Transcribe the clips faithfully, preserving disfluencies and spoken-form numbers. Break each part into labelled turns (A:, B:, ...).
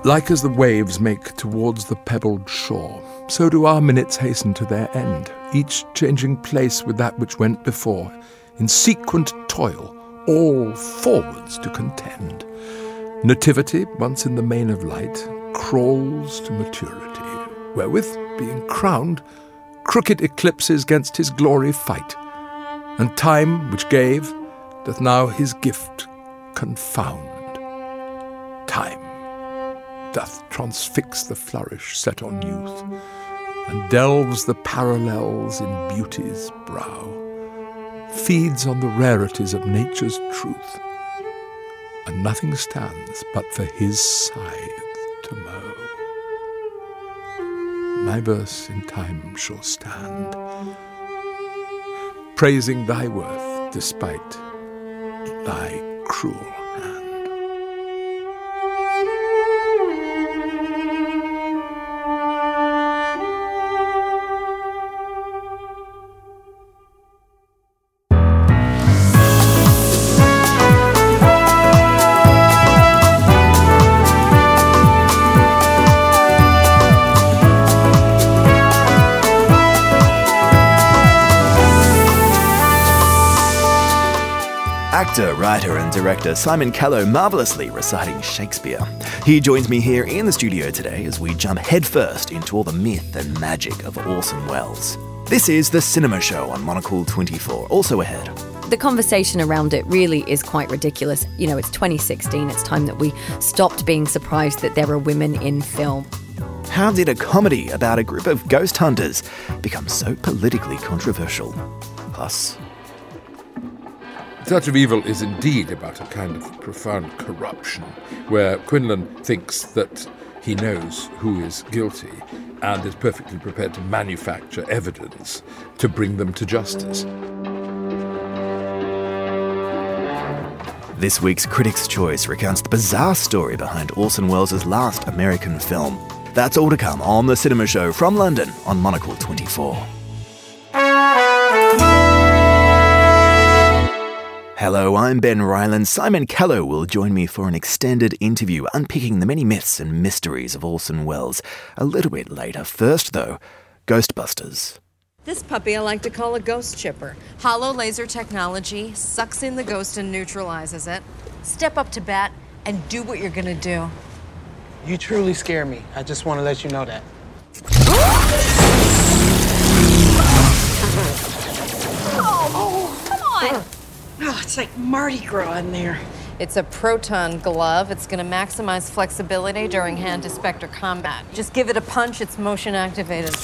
A: Like as the waves make towards the pebbled shore, so do our minutes hasten to their end, each changing place with that which went before, in sequent toil, all forwards to contend. Nativity, once in the main of light, crawls to maturity, wherewith, being crowned, crooked eclipses gainst his glory fight, and time, which gave, doth now his gift confound. Time doth transfix the flourish set on youth, and delves the parallels in beauty's brow, feeds on the rarities of nature's truth, and nothing stands but for his scythe to mow. My verse in time shall stand, praising thy worth despite thy cruel hand.
B: Actor, writer and director Simon Callow marvellously reciting Shakespeare. He joins me here in the studio today as we jump headfirst into all the myth and magic of Orson Welles. This is The Cinema Show on Monocle twenty-four. Also ahead,
C: the conversation around it really is quite ridiculous. You know, it's twenty sixteen. It's time that we stopped being surprised that there are women in film.
B: How did a comedy about a group of ghost hunters become so politically controversial? Plus,
A: Touch of Evil is indeed about a kind of profound corruption, where Quinlan thinks that he knows who is guilty and is perfectly prepared to manufacture evidence to bring them to justice.
B: This week's Critics' Choice recounts the bizarre story behind Orson Welles' last American film. That's all to come on The Cinema Show from London on Monocle twenty-four. Hello, I'm Ben Ryland. Simon Callow will join me for an extended interview unpicking the many myths and mysteries of Orson Welles a little bit later. First, though, Ghostbusters.
D: This puppy I like to call a ghost chipper. Hollow laser technology sucks in the ghost and neutralizes it. Step up to bat and do what you're gonna do.
E: You truly scare me. I just want to let you know that.
D: Oh, come on!
E: Oh, it's like Mardi Gras in there.
D: It's a proton glove. It's going to maximize flexibility during hand-to-spectre combat. Just give it a punch, it's motion activated.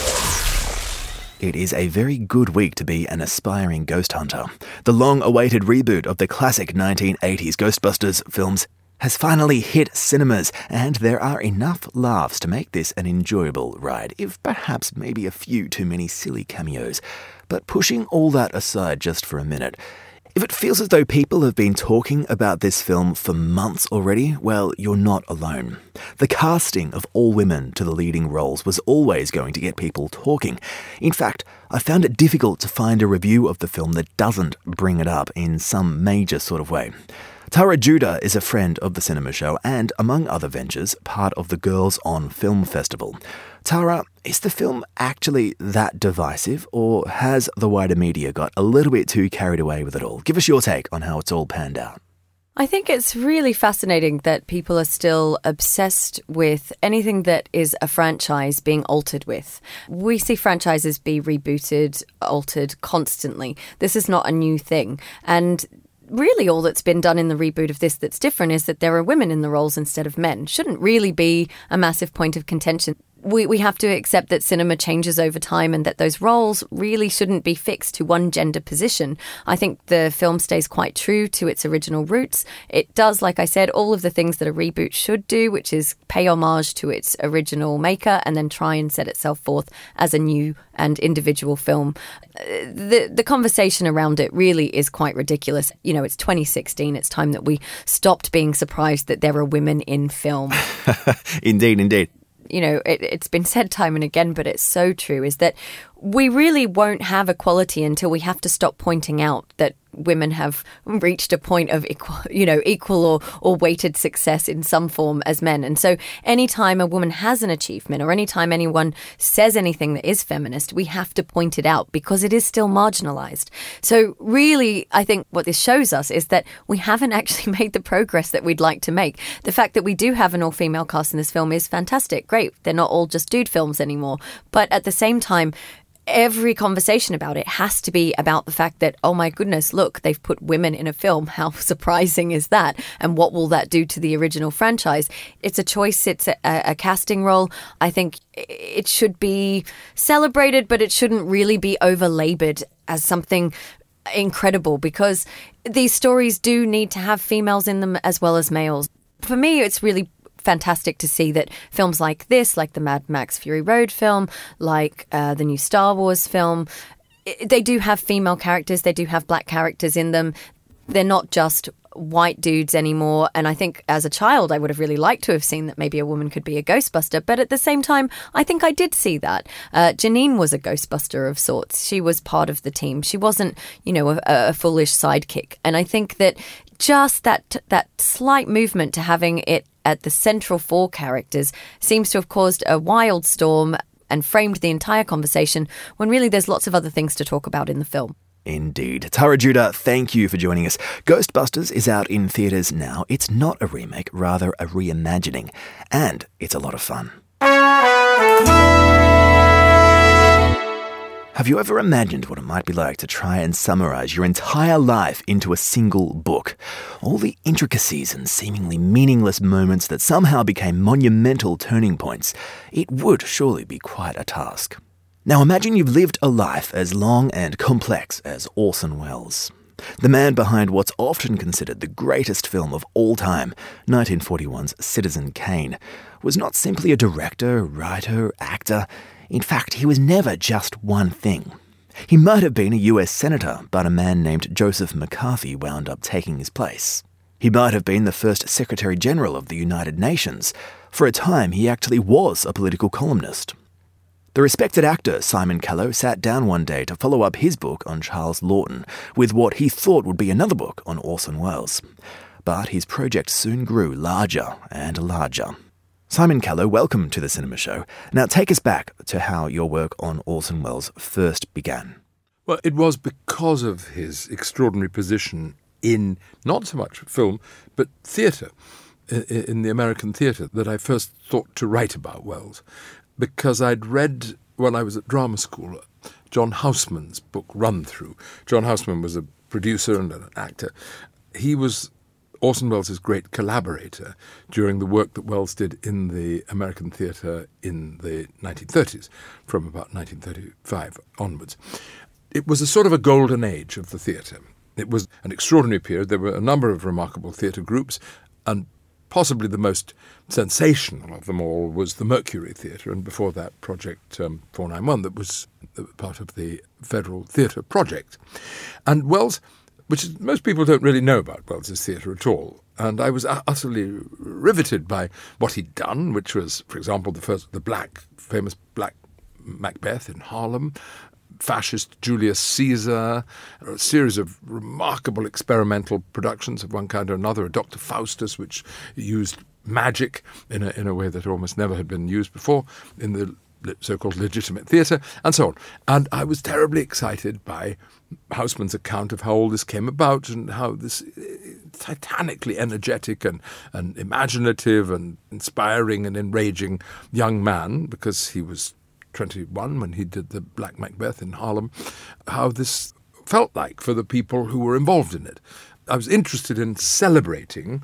B: It is a very good week to be an aspiring ghost hunter. The long-awaited reboot of the classic nineteen eighties Ghostbusters films has finally hit cinemas, and there are enough laughs to make this an enjoyable ride, if perhaps maybe a few too many silly cameos. But pushing all that aside just for a minute, if it feels as though people have been talking about this film for months already, well, you're not alone. The casting of all women to the leading roles was always going to get people talking. In fact, I found it difficult to find a review of the film that doesn't bring it up in some major sort of way. Tara Judah is a friend of The Cinema Show and, among other ventures, part of the Girls on Film Festival. Tara, is the film actually that divisive, or has the wider media got a little bit too carried away with it all? Give us your take on how it's all panned out.
C: I think it's really fascinating that people are still obsessed with anything that is a franchise being altered with. We see franchises be rebooted, altered constantly. This is not a new thing. And really all that's been done in the reboot of this that's different is that there are women in the roles instead of men. Shouldn't really be a massive point of contention. We we have to accept that cinema changes over time and that those roles really shouldn't be fixed to one gender position. I think the film stays quite true to its original roots. It does, like I said, all of the things that a reboot should do, which is pay homage to its original maker and then try and set itself forth as a new and individual film. The the conversation around it really is quite ridiculous. You know, it's twenty sixteen. It's time that we stopped being surprised that there are women in film.
B: Indeed, indeed.
C: You know, it, it's been said time and again, but it's so true, is that we really won't have equality until we have to stop pointing out that women have reached a point of equal, you know, equal or, or weighted success in some form as men. And so anytime a woman has an achievement or anytime anyone says anything that is feminist, we have to point it out because it is still marginalized. So really, I think what this shows us is that we haven't actually made the progress that we'd like to make. The fact that we do have an all-female cast in this film is fantastic. Great. They're not all just dude films anymore. But at the same time, every conversation about it has to be about the fact that, oh my goodness, look, they've put women in a film. How surprising is that? And what will that do to the original franchise? It's a choice. It's a, a casting role. I think it should be celebrated, but it shouldn't really be over-labored as something incredible because these stories do need to have females in them as well as males. For me, it's really fantastic to see that films like this, like the Mad Max Fury Road film, like uh, the new Star Wars film, they do have female characters, they do have black characters in them. They're not just white dudes anymore. And I think as a child, I would have really liked to have seen that maybe a woman could be a Ghostbuster. But at the same time, I think I did see that. Uh, Janine was a Ghostbuster of sorts. She was part of the team. She wasn't, you know, a, a foolish sidekick. And I think that just that that slight movement to having it at the central four characters seems to have caused a wild storm and framed the entire conversation when really there's lots of other things to talk about in the film.
B: Indeed. Tara Judah, thank you for joining us. Ghostbusters is out in theatres now. It's not a remake, rather a reimagining. And it's a lot of fun. Have you ever imagined what it might be like to try and summarise your entire life into a single book? All the intricacies and seemingly meaningless moments that somehow became monumental turning points. It would surely be quite a task. Now imagine you've lived a life as long and complex as Orson Welles. The man behind what's often considered the greatest film of all time, nineteen forty-one's Citizen Kane, was not simply a director, writer, actor. In fact, he was never just one thing. He might have been a U S senator, but a man named Joseph McCarthy wound up taking his place. He might have been the first Secretary General of the United Nations. For a time, he actually was a political columnist. The respected actor Simon Callow sat down one day to follow up his book on Charles Lawton with what he thought would be another book on Orson Welles. But his project soon grew larger and larger. Simon Callow, welcome to the Cinema Show. Now take us back to how your work on Orson Welles first began.
A: Well, it was because of his extraordinary position in not so much film, but theatre, in the American theatre, that I first thought to write about Welles. Because I'd read, when I was at drama school, John Houseman's book, Run Through. John Houseman was a producer and an actor. He was Orson Welles' great collaborator during the work that Welles did in the American theatre in the nineteen thirties, from about nineteen thirty-five onwards. It was a sort of a golden age of the theatre. It was an extraordinary period. There were a number of remarkable theatre groups, and possibly the most sensational of them all was the Mercury Theatre, and before that, Project um, four ninety-one, that was part of the Federal Theatre Project. And Welles, which is, most people don't really know about Welles' theatre at all, and I was utterly riveted by what he'd done, which was, for example, the first, the black, famous Black Macbeth in Harlem, fascist Julius Caesar, a series of remarkable experimental productions of one kind or another, a Doctor Faustus, which used magic in a, in a way that almost never had been used before in the so-called legitimate theatre, and so on. And I was terribly excited by Houseman's account of how all this came about and how this titanically energetic and, and imaginative and inspiring and enraging young man, because he was twenty-one when he did the Black Macbeth in Harlem, how this felt like for the people who were involved in it. I was interested in celebrating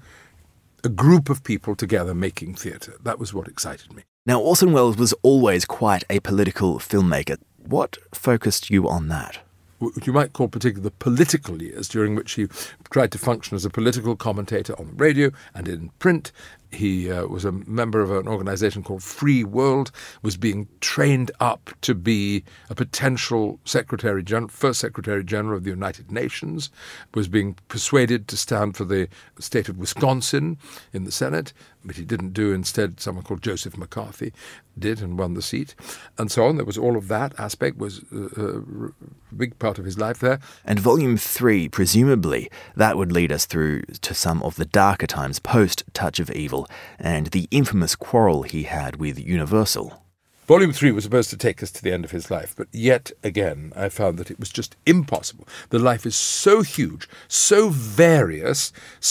A: a group of people together making theatre. That was what excited me.
B: Now, Orson Welles was always quite a political filmmaker. What focused you on that?
A: What you might call particularly the political years, during which he tried to function as a political commentator on the radio and in print. He uh, was a member of an organization called Free World, was being trained up to be a potential Secretary General, first Secretary General of the United Nations, was being persuaded to stand for the state of Wisconsin in the Senate, but he didn't do. Instead, someone called Joseph McCarthy did and won the seat, and so on. There was all of that aspect, was a, a big part of his life there.
B: And Volume three, presumably, that would lead us through to some of the darker times post Touch of Evil and the infamous quarrel he had with Universal.
A: Volume three was supposed to take us to the end of his life, but yet again I found that it was just impossible. The life is so huge, so various,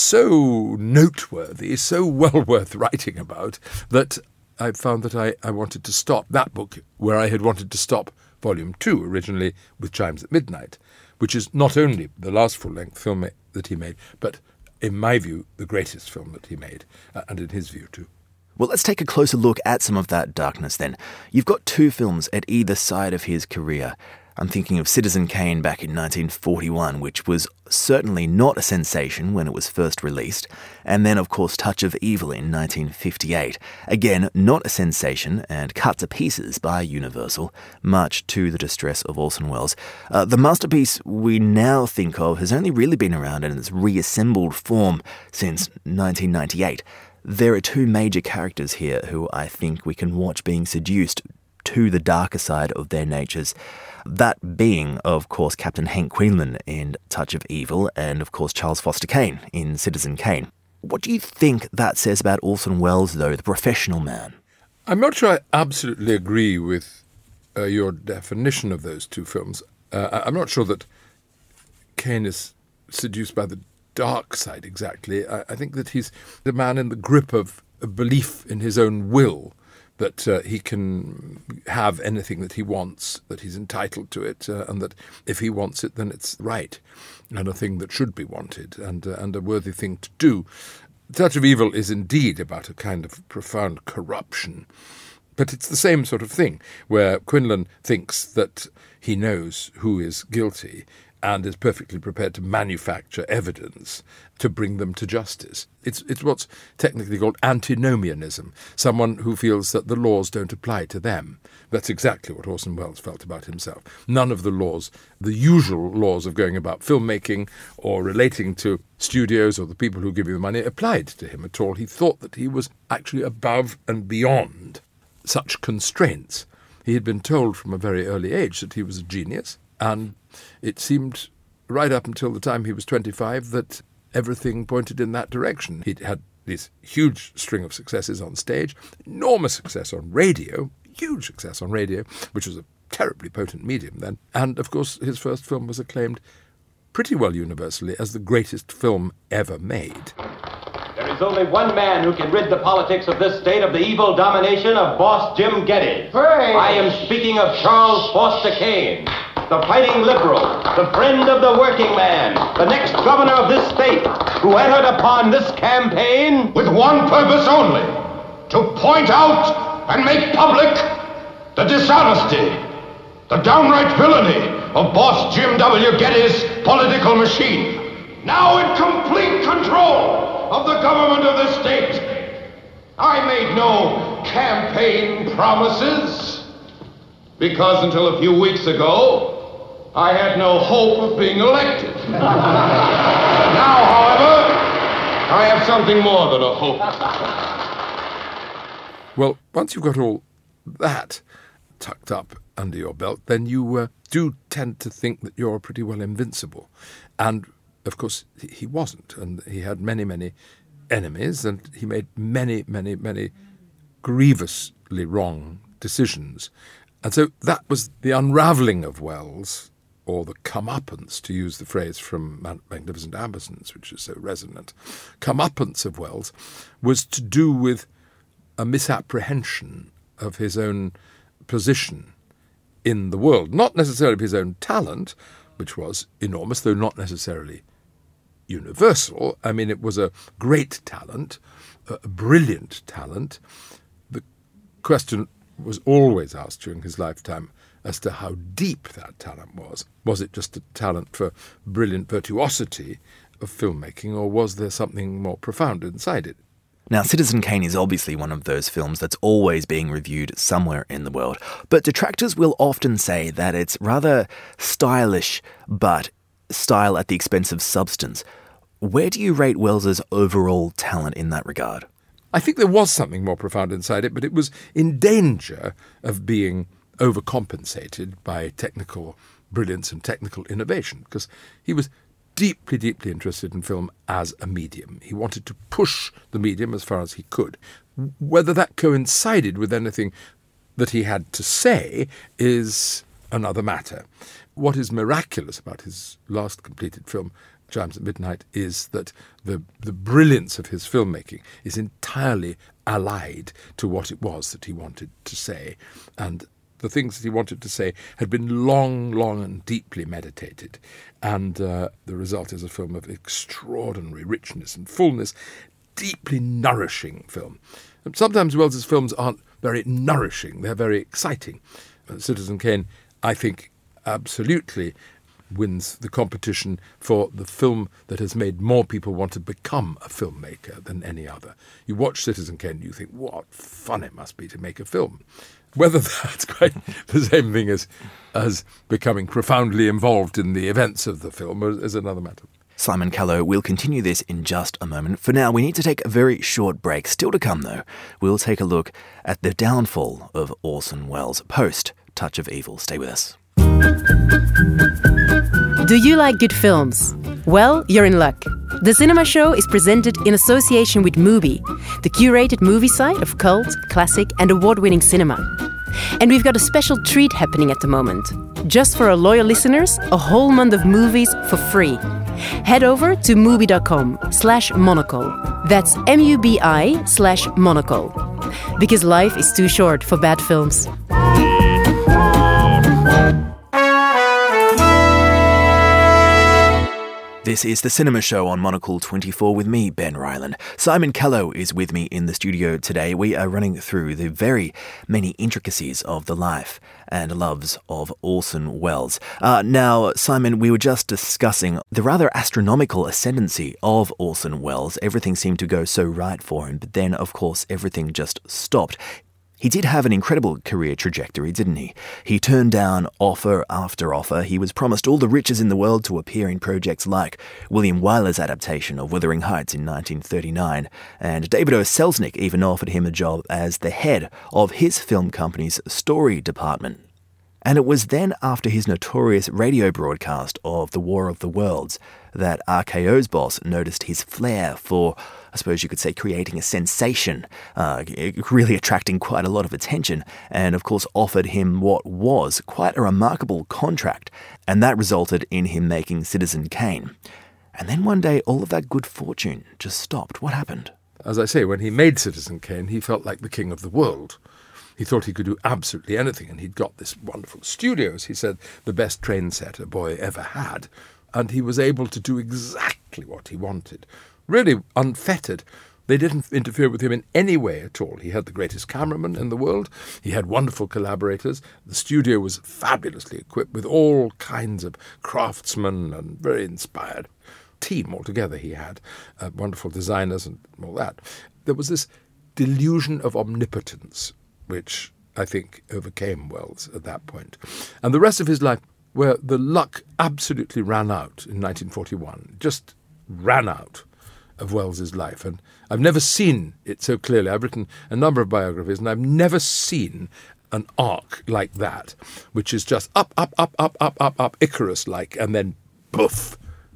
A: so noteworthy, so well worth writing about, that I found that I, I wanted to stop that book where I had wanted to stop Volume two originally with Chimes at Midnight, which is not only the last full-length film that he made, but in my view, the greatest film that he made, uh, and in his view too.
B: Well, let's take a closer look at some of that darkness then. You've got two films at either side of his career. I'm thinking of Citizen Kane back in nineteen forty-one, which was certainly not a sensation when it was first released, and then, of course, Touch of Evil in nineteen fifty-eight. Again, not a sensation and cut to pieces by Universal, much to the distress of Orson Welles. Uh, the masterpiece we now think of has only really been around in its reassembled form since nineteen ninety-eight. There are two major characters here who I think we can watch being seduced to the darker side of their natures. That being, of course, Captain Hank Quinlan in Touch of Evil and, of course, Charles Foster Kane in Citizen Kane. What do you think that says about Orson Welles, though, the professional man?
A: I'm not sure I absolutely agree with uh, your definition of those two films. Uh, I'm not sure that Kane is seduced by the dark side exactly. I, I think that he's the man in the grip of a belief in his own will, that uh, he can have anything that he wants, that he's entitled to it, uh, and that if he wants it, then it's right, and a thing that should be wanted, and, uh, and a worthy thing to do. Touch of Evil is indeed about a kind of profound corruption, but it's the same sort of thing, where Quinlan thinks that he knows who is guilty, and is perfectly prepared to manufacture evidence to bring them to justice. It's it's what's technically called antinomianism, someone who feels that the laws don't apply to them. That's exactly what Orson Welles felt about himself. None of the laws, the usual laws of going about filmmaking or relating to studios or the people who give you the money, applied to him at all. He thought that he was actually above and beyond such constraints. He had been told from a very early age that he was a genius, and it seemed right up until the time he was twenty-five that everything pointed in that direction. He'd had this huge string of successes on stage, enormous success on radio, huge success on radio, which was a terribly potent medium then. And, of course, his first film was acclaimed pretty well universally as the greatest film ever made.
F: There is only one man who can rid the politics of this state of the evil domination of boss Jim Geddes.
G: Hooray!
F: I am speaking of Charles Foster Kane, the fighting liberal, the friend of the working man, the next governor of this state, who entered upon this campaign
G: with one purpose only, to point out and make public the dishonesty, the downright villainy of boss Jim W. Geddes' political machine. Now in complete control of the government of the state. I made no campaign promises, because until a few weeks ago, I had no hope of being elected. Now, however, I have something more than a hope.
A: Well, once you've got all that tucked up under your belt, then you uh, do tend to think that you're pretty well invincible. And of course, he wasn't, and he had many, many enemies, and he made many, many, many grievously wrong decisions. And so that was the unravelling of Welles, or the comeuppance, to use the phrase from Magnificent Ambersons, which is so resonant. Comeuppance of Welles was to do with a misapprehension of his own position in the world, not necessarily of his own talent, which was enormous, though not necessarily universal. I mean, it was a great talent, a brilliant talent. The question was always asked during his lifetime as to how deep that talent was. Was it just a talent for brilliant virtuosity of filmmaking, or was there something more profound inside it?
B: Now, Citizen Kane is obviously one of those films that's always being reviewed somewhere in the world, but detractors will often say that it's rather stylish, but style at the expense of substance. Where do you rate Wells's overall talent in that regard?
A: I think there was something more profound inside it, but it was in danger of being overcompensated by technical brilliance and technical innovation, because he was deeply, deeply interested in film as a medium. He wanted to push the medium as far as he could. Whether that coincided with anything that he had to say is another matter. What is miraculous about his last completed film, Chimes at Midnight, is that the the brilliance of his filmmaking is entirely allied to what it was that he wanted to say. And the things that he wanted to say had been long, long and deeply meditated. And uh, the result is a film of extraordinary richness and fullness, deeply nourishing film. And sometimes Wells's films aren't very nourishing, they're very exciting. Uh, Citizen Kane, I think, absolutely wins the competition for the film that has made more people want to become a filmmaker than any other. You watch Citizen Kane, you think, what fun it must be to make a film. Whether that's quite the same thing as as becoming profoundly involved in the events of the film is another matter.
B: Simon Callow, we'll continue this in just a moment. For now, we need to take a very short break. Still to come, though, we'll take a look at the downfall of Orson Welles post Touch of Evil. Stay with us.
H: Do you like good films? Well, you're in luck. The Cinema Show is presented in association with Mubi, the curated movie site of cult, classic and award-winning cinema. And we've got a special treat happening at the moment. Just for our loyal listeners, a whole month of movies for free. Head over to mubi.com slash monocle. That's M-U-B-I slash monocle. Because life is too short for bad films.
B: This is the Cinema Show on Monocle twenty-four with me, Ben Ryland. Simon Callow is with me in the studio today. We are running through the very many intricacies of the life and loves of Orson Welles. Uh, now, Simon, we were just discussing the rather astronomical ascendancy of Orson Welles. Everything seemed to go so right for him, but then, of course, everything just stopped. He did have an incredible career trajectory, didn't he? He turned down offer after offer. He was promised all the riches in the world to appear in projects like William Wyler's adaptation of Wuthering Heights in nineteen thirty-nine, and David O. Selznick even offered him a job as the head of his film company's story department. And it was then after his notorious radio broadcast of The War of the Worlds that R K O's boss noticed his flair for, I suppose you could say, creating a sensation, uh, really attracting quite a lot of attention, and of course offered him what was quite a remarkable contract, and that resulted in him making Citizen Kane. And then one day all of that good fortune just stopped. What happened?
A: As I say, when he made Citizen Kane, he felt like the king of the world. He thought he could do absolutely anything, and he'd got this wonderful studio, as he said, the best train set a boy ever had, and he was able to do exactly what he wanted, really unfettered. They didn't interfere with him in any way at all. He had the greatest cameraman in the world, he had wonderful collaborators, the studio was fabulously equipped with all kinds of craftsmen and very inspired team altogether he had, uh, wonderful designers and all that. There was this delusion of omnipotence, which I think overcame Welles at that point. And the rest of his life, where the luck absolutely ran out in nineteen forty-one, just ran out of Welles's life. And I've never seen it so clearly. I've written a number of biographies, and I've never seen an arc like that, which is just up, up, up, up, up, up, up, Icarus-like, and then poof,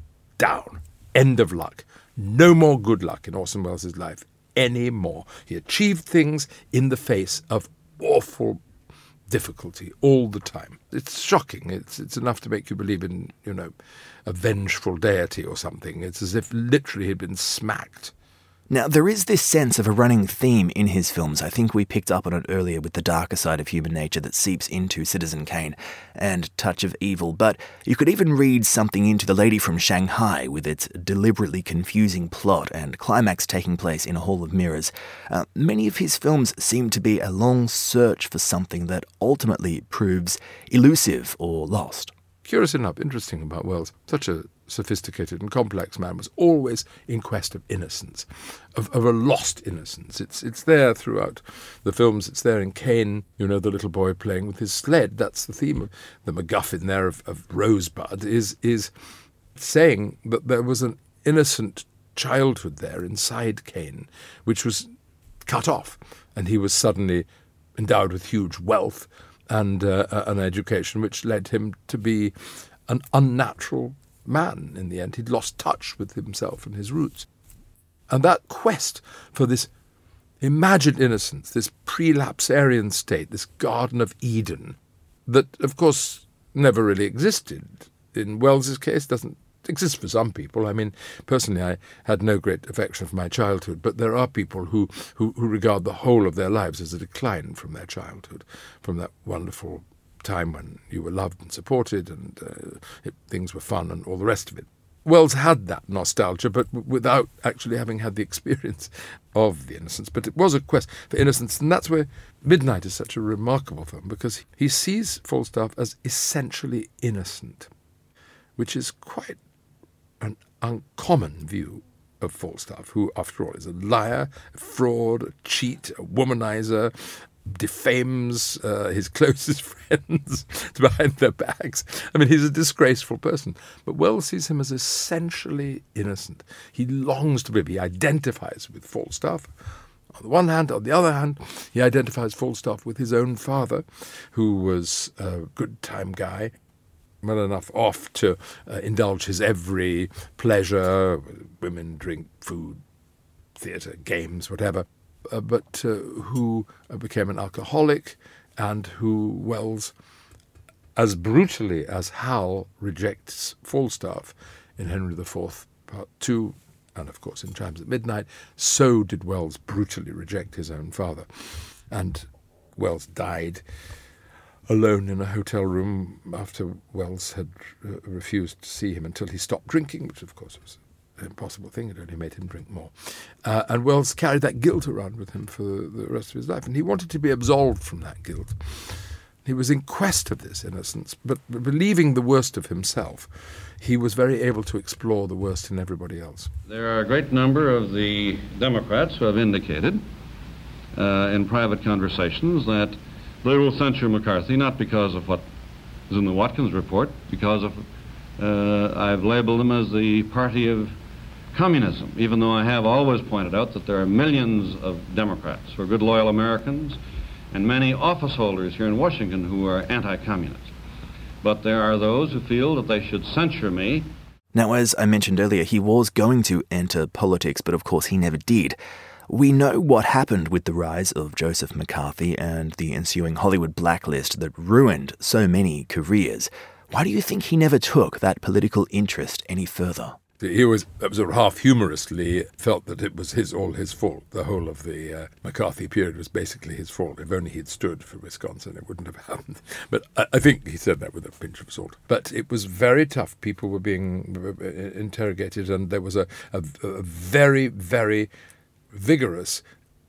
A: down. End of luck. No more good luck in Orson Welles' life anymore. He achieved things in the face of awful difficulty all the time. It's shocking. It's it's enough to make you believe in, you know, a vengeful deity or something. It's as if literally he'd been smacked.
B: Now, there is this sense of a running theme in his films. I think we picked up on it earlier with the darker side of human nature that seeps into Citizen Kane and Touch of Evil, but you could even read something into The Lady from Shanghai with its deliberately confusing plot and climax taking place in a hall of mirrors. Uh, many of his films seem to be a long search for something that ultimately proves elusive or lost.
A: curious enough, interesting about Wells, such a sophisticated and complex man, was always in quest of innocence, of, of a lost innocence. It's it's there throughout the films. It's there in Cain, you know, the little boy playing with his sled. That's the theme of the MacGuffin there of, of Rosebud, is is saying that there was an innocent childhood there inside Cain, which was cut off, and he was suddenly endowed with huge wealth and uh, an education which led him to be an unnatural man in the end. He'd lost touch with himself and his roots. And that quest for this imagined innocence, this prelapsarian state, this Garden of Eden, that, of course, never really existed. In Wells's case, doesn't exist for some people. I mean, personally, I had no great affection for my childhood, but there are people who, who, who regard the whole of their lives as a decline from their childhood, from that wonderful time when you were loved and supported and uh, it, things were fun and all the rest of it. Wells had that nostalgia, but w- without actually having had the experience of the innocence. But it was a quest for innocence, and that's where Midnight is such a remarkable film, because he sees Falstaff as essentially innocent, which is quite an uncommon view of Falstaff, who, after all, is a liar, a fraud, a cheat, a womanizer, defames uh, his closest friends behind their backs. I mean, he's a disgraceful person. But Wells sees him as essentially innocent. He longs to be, he identifies with Falstaff. On the one hand, on the other hand, he identifies Falstaff with his own father, who was a good-time guy, well enough off to uh, indulge his every pleasure, women, drink, food, theatre, games, whatever, uh, but uh, who uh, became an alcoholic, and who Wells, as brutally as Hal rejects Falstaff in Henry the Fourth, Part Two, and of course in Chimes at Midnight, so did Wells brutally reject his own father. And Wells died alone in a hotel room after Wells had uh, refused to see him until he stopped drinking, which of course was an impossible thing. It only made him drink more. Uh, and Wells carried that guilt around with him for the rest of his life, and he wanted to be absolved from that guilt. He was in quest of this innocence, but believing the worst of himself, he was very able to explore the worst in everybody else.
I: There are a great number of the Democrats who have indicated uh, in private conversations that they will censure McCarthy, not because of what is in the Watkins report, because of, uh, I've labeled them as the party of communism, even though I have always pointed out that there are millions of Democrats who are good, loyal Americans, and many office holders here in Washington who are anti-communist. But there are those who feel that they should censure me.
B: Now, as I mentioned earlier, he was going to enter politics, but of course he never did. We know what happened with the rise of Joseph McCarthy and the ensuing Hollywood blacklist that ruined so many careers. Why do you think he never took that political interest any further?
A: He was sort of half humorously felt that it was his all his fault. The whole of the uh, McCarthy period was basically his fault. If only he'd stood for Wisconsin, it wouldn't have happened. But I, I think he said that with a pinch of salt. But it was very tough. People were being interrogated, and there was a, a, a very, very vigorous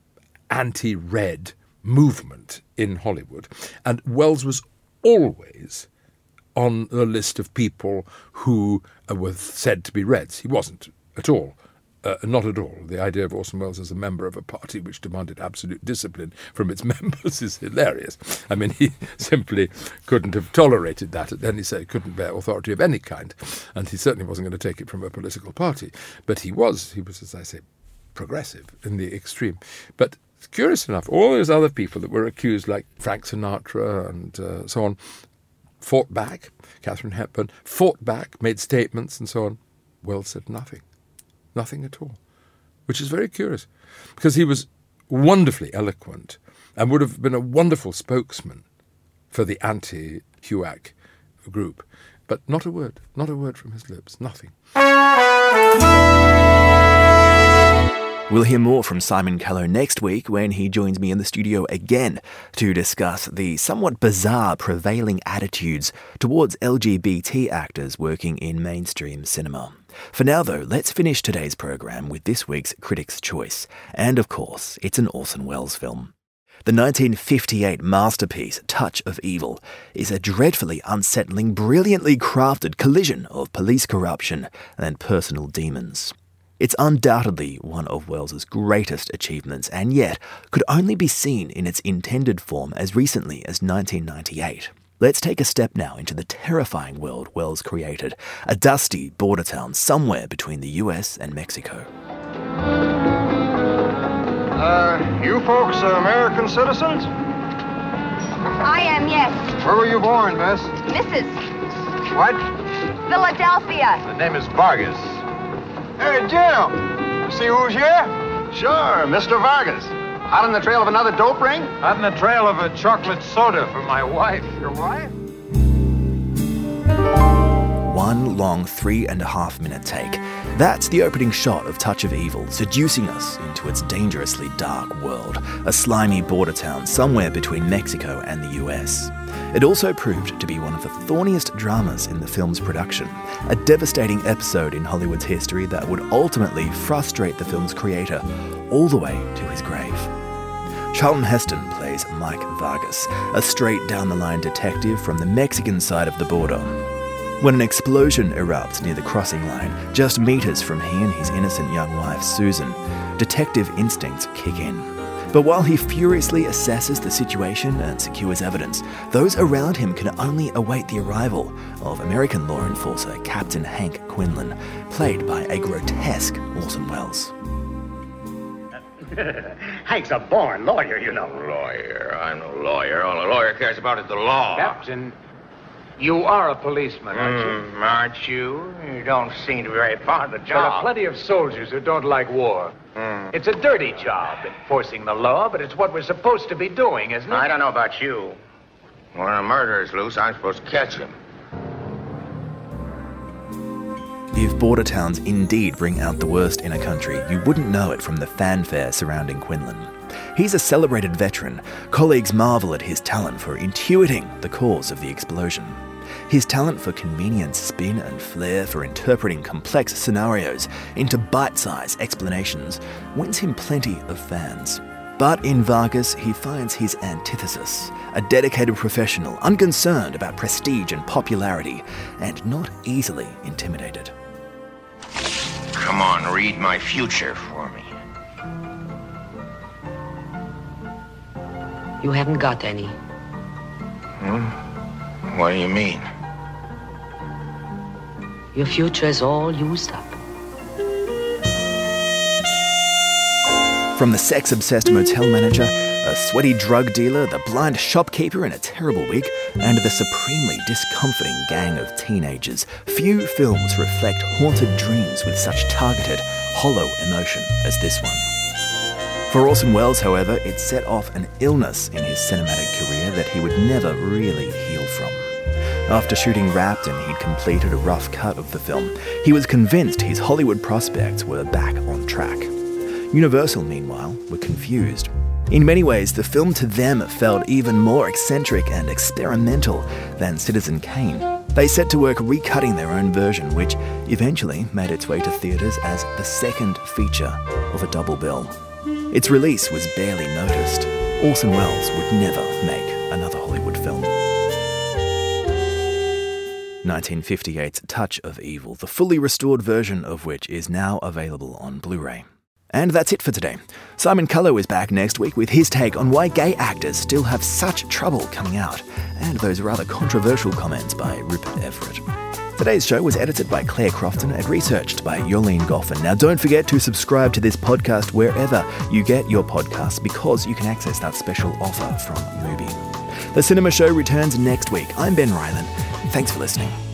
A: anti-red movement in Hollywood. And Wells was always on the list of people who uh, were said to be Reds. He wasn't at all. Uh, not at all. The idea of Orson Welles as a member of a party which demanded absolute discipline from its members is hilarious. I mean, he simply couldn't have tolerated that. Then he said he couldn't bear authority of any kind, and he certainly wasn't going to take it from a political party. But he was, he was, as I say, progressive in the extreme. But curious enough, all those other people that were accused, like Frank Sinatra and uh, so on, fought back. Katharine Hepburn fought back, made statements and so on. Wells said nothing. Nothing at all. Which is very curious, because he was wonderfully eloquent and would have been a wonderful spokesman for the anti-H U A C group. But not a word, not a word from his lips, nothing.
B: We'll hear more from Simon Callow next week when he joins me in the studio again to discuss the somewhat bizarre prevailing attitudes towards L G B T actors working in mainstream cinema. For now, though, let's finish today's program with this week's Critics' Choice. And, of course, it's an Orson Welles film. The nineteen fifty-eight masterpiece, Touch of Evil, is a dreadfully unsettling, brilliantly crafted collision of police corruption and personal demons. It's undoubtedly one of Wells's greatest achievements, and yet could only be seen in its intended form as recently as nineteen ninety-eight. Let's take a step now into the terrifying world Wells created, a dusty border town somewhere between the U S and Mexico.
J: Uh, you folks are American citizens?
K: I am, yes.
J: Where were you born, miss?
K: Missus
J: What?
K: Philadelphia.
J: The name is Vargas. Hey, Jim! See who's here? Sure, Mister Vargas. Out on the trail of another dope ring? Out on the trail of a chocolate soda for my wife. Your wife?
B: One long three and a half minute take. That's the opening shot of Touch of Evil, seducing us into its dangerously dark world, a slimy border town somewhere between Mexico and the U S. It also proved to be one of the thorniest dramas in the film's production, a devastating episode in Hollywood's history that would ultimately frustrate the film's creator all the way to his grave. Charlton Heston plays Mike Vargas, a straight-down-the-line detective from the Mexican side of the border. When an explosion erupts near the crossing line, just meters from he and his innocent young wife, Susan, detective instincts kick in. But while he furiously assesses the situation and secures evidence, those around him can only await the arrival of American law enforcer Captain Hank Quinlan, played by a grotesque Orson Welles.
L: Hank's a born lawyer, you know.
M: Lawyer? I'm no lawyer. All a lawyer cares about is the law.
L: Captain, you are a policeman, aren't you?
M: Mm, aren't you? You don't seem to be very fond of the
L: There are
M: job.
L: plenty of soldiers who don't like war.
M: Mm.
L: It's a dirty job, enforcing the law, but it's what we're supposed to be doing, isn't it?
M: I don't know about you. When a murderer's loose, I'm supposed to catch him.
B: If border towns indeed bring out the worst in a country, you wouldn't know it from the fanfare surrounding Quinlan. He's a celebrated veteran. Colleagues marvel at his talent for intuiting the cause of the explosion. His talent for convenient spin and flair for interpreting complex scenarios into bite-sized explanations wins him plenty of fans. But in Vargas, he finds his antithesis, a dedicated professional, unconcerned about prestige and popularity, and not easily intimidated.
M: Come on, read my future for me.
N: You haven't got any.
M: Hmm? What do you mean?
N: Your future is all used up.
B: From the sex-obsessed motel manager, a sweaty drug dealer, the blind shopkeeper in a terrible wig, and the supremely discomforting gang of teenagers, few films reflect haunted dreams with such targeted, hollow emotion as this one. For Orson Welles, however, it set off an illness in his cinematic career that he would never really heal from. After shooting Wrapped and he'd completed a rough cut of the film, he was convinced his Hollywood prospects were back on track. Universal, meanwhile, were confused. In many ways, the film to them felt even more eccentric and experimental than Citizen Kane. They set to work recutting their own version, which eventually made its way to theatres as the second feature of a double bill. Its release was barely noticed. Orson Welles would never make another Hollywood film. nineteen fifty-eight's Touch of Evil, the fully restored version of which is now available on Blu-ray. And that's it for today. Simon Cullow is back next week with his take on why gay actors still have such trouble coming out, and those rather controversial comments by Rupert Everett. Today's show was edited by Claire Crofton and researched by Yolene Goffin. Now don't forget to subscribe to this podcast wherever you get your podcasts, because you can access that special offer from Mubi. The Cinema Show returns next week. I'm Ben Ryland. Thanks for listening.